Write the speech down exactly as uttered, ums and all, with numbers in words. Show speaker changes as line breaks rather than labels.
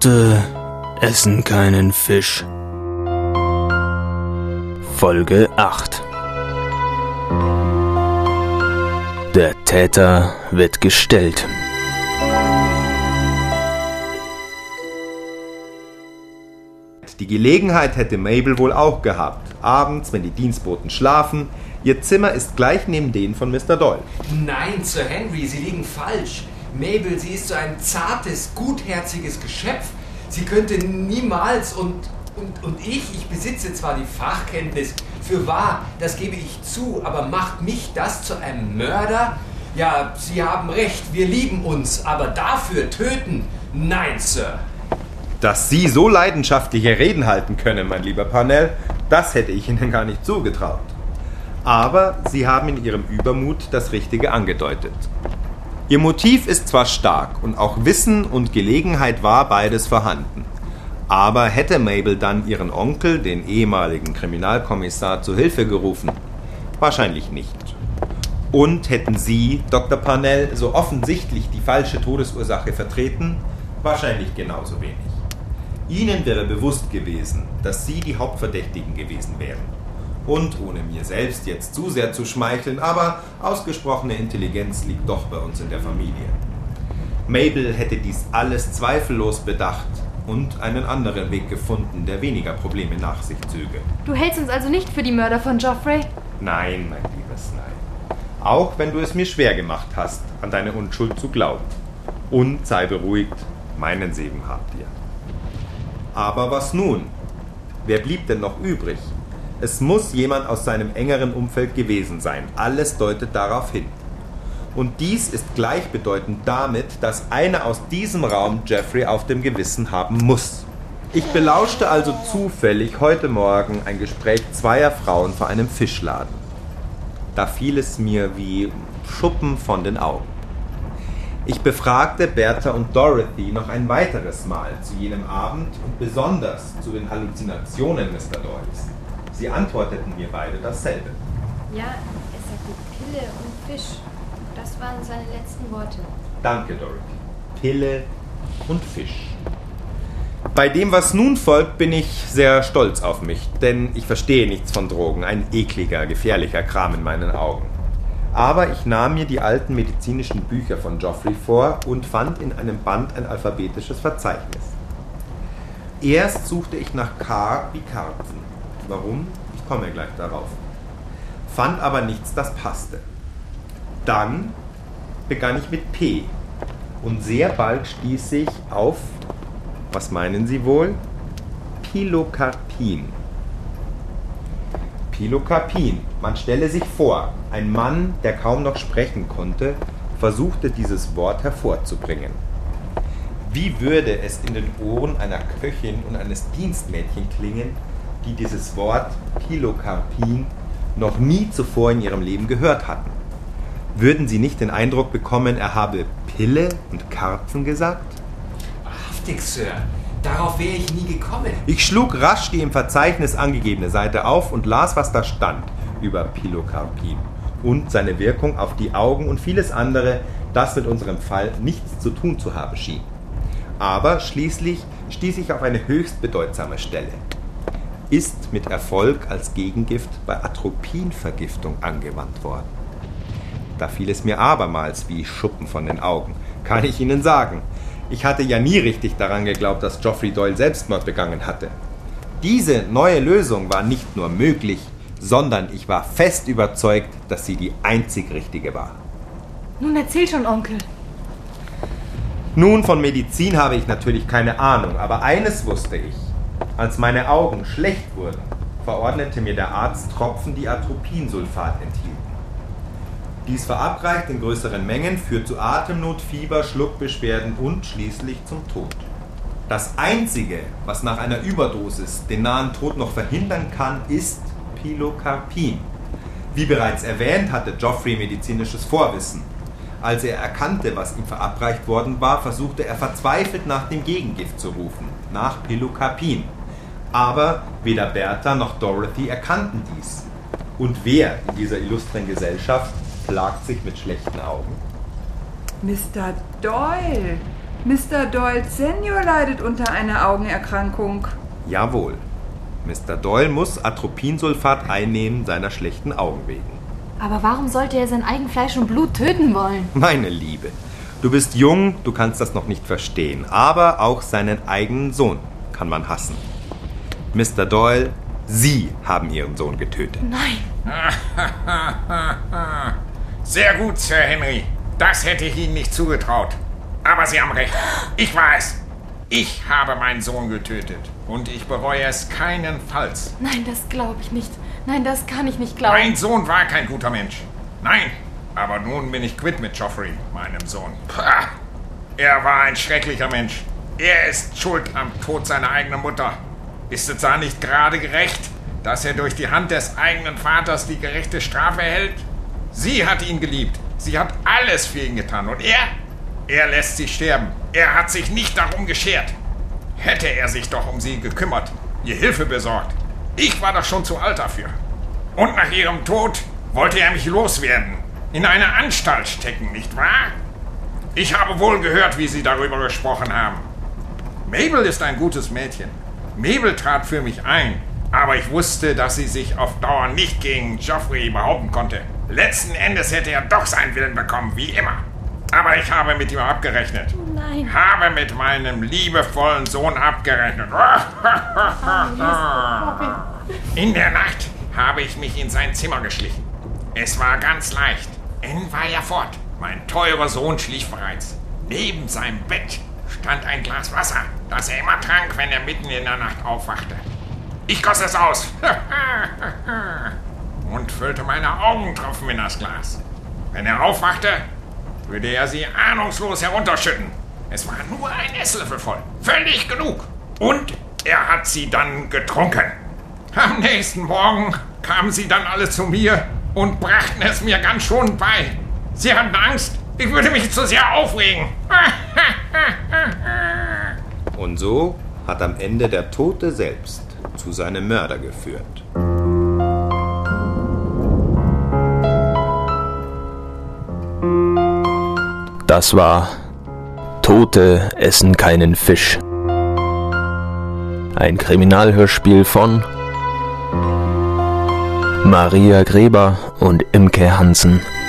Tote essen keinen Fisch. Folge acht. Der Täter wird gestellt.
Die Gelegenheit hätte Mabel wohl auch gehabt. Abends, wenn die Dienstboten schlafen. Ihr Zimmer ist gleich neben denen von Mister Doyle.
Nein, Sir Henry, Sie liegen falsch. Mabel, sie ist so ein zartes, gutherziges Geschöpf. Sie könnte niemals und, und, und ich, ich besitze zwar die Fachkenntnis, für wahr, das gebe ich zu, aber macht mich das zu einem Mörder? Ja, Sie haben recht, wir lieben uns, aber dafür töten? Nein, Sir.
Dass Sie so leidenschaftliche Reden halten können, mein lieber Parnell, das hätte ich Ihnen gar nicht zugetraut. Aber Sie haben in Ihrem Übermut das Richtige angedeutet. Ihr Motiv ist zwar stark und auch Wissen und Gelegenheit war beides vorhanden. Aber hätte Mabel dann ihren Onkel, den ehemaligen Kriminalkommissar, zu Hilfe gerufen? Wahrscheinlich nicht. Und hätten Sie, Doktor Parnell, so offensichtlich die falsche Todesursache vertreten? Wahrscheinlich genauso wenig. Ihnen wäre bewusst gewesen, dass Sie die Hauptverdächtigen gewesen wären. Und ohne mir selbst jetzt zu sehr zu schmeicheln, aber ausgesprochene Intelligenz liegt doch bei uns in der Familie. Mabel hätte dies alles zweifellos bedacht und einen anderen Weg gefunden, der weniger Probleme nach sich zöge.
Du hältst uns also nicht für die Mörder von Geoffrey?
Nein, mein Liebes, nein. Auch wenn du es mir schwer gemacht hast, an deine Unschuld zu glauben. Und sei beruhigt, meinen Segen habt ihr. Aber was nun? Wer blieb denn noch übrig? Es muss jemand aus seinem engeren Umfeld gewesen sein. Alles deutet darauf hin. Und dies ist gleichbedeutend damit, dass einer aus diesem Raum Geoffrey auf dem Gewissen haben muss. Ich belauschte also zufällig heute Morgen ein Gespräch zweier Frauen vor einem Fischladen. Da fiel es mir wie Schuppen von den Augen. Ich befragte Bertha und Dorothy noch ein weiteres Mal zu jenem Abend und besonders zu den Halluzinationen Mister Doyles. Sie antworteten mir beide dasselbe.
Ja, er sagte Pille und Fisch. Das waren seine letzten Worte.
Danke, Dorothy. Pille und Fisch. Bei dem, was nun folgt, bin ich sehr stolz auf mich, denn ich verstehe nichts von Drogen. Ein ekliger, gefährlicher Kram in meinen Augen. Aber ich nahm mir die alten medizinischen Bücher von Geoffrey vor und fand in einem Band ein alphabetisches Verzeichnis. Erst suchte ich nach K wie Karpfen. Warum? Ich komme gleich darauf. Fand aber nichts, das passte. Dann begann ich mit P. Und sehr bald stieß ich auf, was meinen Sie wohl? Pilocarpin. Pilocarpin. Man stelle sich vor, ein Mann, der kaum noch sprechen konnte, versuchte dieses Wort hervorzubringen. Wie würde es in den Ohren einer Köchin und eines Dienstmädchen klingen, die dieses Wort Pilocarpin noch nie zuvor in ihrem Leben gehört hatten? Würden sie nicht den Eindruck bekommen, er habe Pille und Karpfen gesagt?
Wahrhaftig, Sir. Darauf wäre ich nie gekommen.
Ich schlug rasch die im Verzeichnis angegebene Seite auf und las, was da stand über Pilocarpin und seine Wirkung auf die Augen und vieles andere, das mit unserem Fall nichts zu tun zu haben schien. Aber schließlich stieß ich auf eine höchst bedeutsame Stelle. Ist mit Erfolg als Gegengift bei Atropinvergiftung angewandt worden. Da fiel es mir abermals wie Schuppen von den Augen, kann ich Ihnen sagen. Ich hatte ja nie richtig daran geglaubt, dass Geoffrey Doyle Selbstmord begangen hatte. Diese neue Lösung war nicht nur möglich, sondern ich war fest überzeugt, dass sie die einzig richtige war.
Nun erzähl schon, Onkel.
Nun, von Medizin habe ich natürlich keine Ahnung, aber eines wusste ich. Als meine Augen schlecht wurden, verordnete mir der Arzt Tropfen, die Atropinsulfat enthielten. Dies verabreicht in größeren Mengen, führt zu Atemnot, Fieber, Schluckbeschwerden und schließlich zum Tod. Das Einzige, was nach einer Überdosis den nahen Tod noch verhindern kann, ist Pilocarpin. Wie bereits erwähnt, hatte Geoffrey medizinisches Vorwissen. Als er erkannte, was ihm verabreicht worden war, versuchte er verzweifelt nach dem Gegengift zu rufen, nach Pilocarpin. Aber weder Bertha noch Dorothy erkannten dies. Und wer in dieser illustren Gesellschaft plagt sich mit schlechten Augen?
Mister Doyle, Mister Doyle Senior leidet unter einer Augenerkrankung.
Jawohl. Mister Doyle muss Atropinsulfat einnehmen, seiner schlechten Augen wegen.
Aber warum sollte er sein Eigenfleisch und Blut töten wollen?
Meine Liebe, du bist jung, du kannst das noch nicht verstehen. Aber auch seinen eigenen Sohn kann man hassen. Mister Doyle, Sie haben Ihren Sohn getötet.
Nein.
Sehr gut, Sir Henry. Das hätte ich Ihnen nicht zugetraut. Aber Sie haben recht. Ich war es. Ich habe meinen Sohn getötet. Und ich bereue es keinenfalls.
Nein, das glaube ich nicht. Nein, das kann ich nicht glauben.
Mein Sohn war kein guter Mensch. Nein. Aber nun bin ich quitt mit Geoffrey, meinem Sohn. Pah. Er war ein schrecklicher Mensch. Er ist schuld am Tod seiner eigenen Mutter. Ist es da nicht gerade gerecht, dass er durch die Hand des eigenen Vaters die gerechte Strafe erhält? Sie hat ihn geliebt. Sie hat alles für ihn getan. Und er? Er lässt sie sterben. Er hat sich nicht darum geschert. Hätte er sich doch um sie gekümmert, ihr Hilfe besorgt. Ich war doch schon zu alt dafür. Und nach ihrem Tod wollte er mich loswerden. In eine Anstalt stecken, nicht wahr? Ich habe wohl gehört, wie Sie darüber gesprochen haben. Mabel ist ein gutes Mädchen. Mabel trat für mich ein. Aber ich wusste, dass sie sich auf Dauer nicht gegen Geoffrey behaupten konnte. Letzten Endes hätte er doch seinen Willen bekommen, wie immer. Aber ich habe mit ihm abgerechnet.
Nein.
Habe mit meinem liebevollen Sohn abgerechnet. In der Nacht habe ich mich in sein Zimmer geschlichen. Es war ganz leicht. N war ja fort. Mein teurer Sohn schlief bereits. Neben seinem Bett stand ein Glas Wasser, das er immer trank, wenn er mitten in der Nacht aufwachte. Ich goss es aus und füllte meine Augentropfen in das Glas. Wenn er aufwachte, würde er sie ahnungslos herunterschütten. Es war nur ein Esslöffel voll. Völlig genug. Und er hat sie dann getrunken. Am nächsten Morgen kamen sie dann alle zu mir und brachten es mir ganz schonend bei. Sie hatten Angst, ich würde mich zu sehr aufregen.
Und so hat am Ende der Tote selbst zu seinem Mörder geführt.
Das war Tote essen keinen Fisch. Ein Kriminalhörspiel von Maria Greber und Imke Hansen.